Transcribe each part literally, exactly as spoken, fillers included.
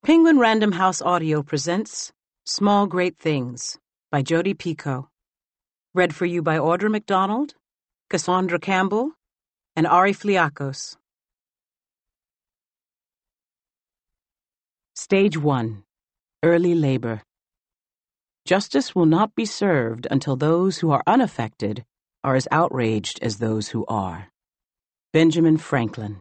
Penguin Random House Audio presents Small Great Things by Jodi Picoult. Read for you by Audra McDonald, Cassandra Campbell, and Ari Fliakos. Stage one. Early Labor. Justice will not be served until those who are unaffected are as outraged as those who are. Benjamin Franklin.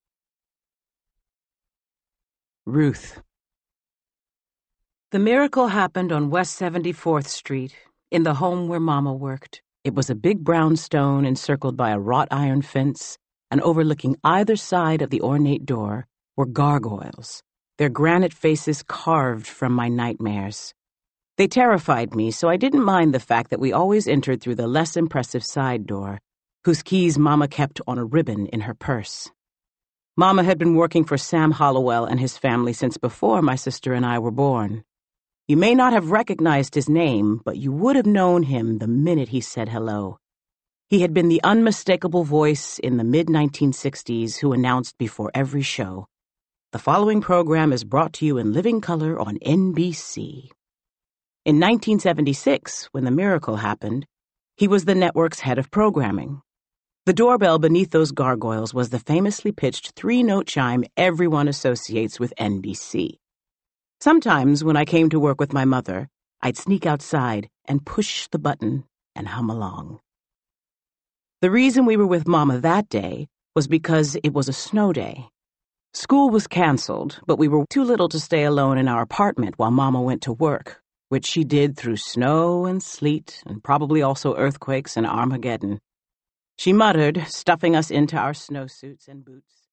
Ruth. The miracle happened on West seventy-fourth Street, in the home where Mama worked. It was a big brownstone encircled by a wrought iron fence, and overlooking either side of the ornate door were gargoyles, their granite faces carved from my nightmares. They terrified me, so I didn't mind the fact that we always entered through the less impressive side door, whose keys Mama kept on a ribbon in her purse. Mama had been working for Sam Hollowell and his family since before my sister and I were born. You may not have recognized his name, but you would have known him the minute he said hello. He had been the unmistakable voice in the mid nineteen sixties who announced before every show, "The following program is brought to you in living color on N B C." In nineteen seventy-six, when the miracle happened, he was the network's head of programming. The doorbell beneath those gargoyles was the famously pitched three-note chime everyone associates with N B C. Sometimes, when I came to work with my mother, I'd sneak outside and push the button and hum along. The reason we were with Mama that day was because it was a snow day. School was canceled, but we were too little to stay alone in our apartment while Mama went to work, which she did through snow and sleet and probably also earthquakes and Armageddon. She muttered, stuffing us into our snowsuits and boots.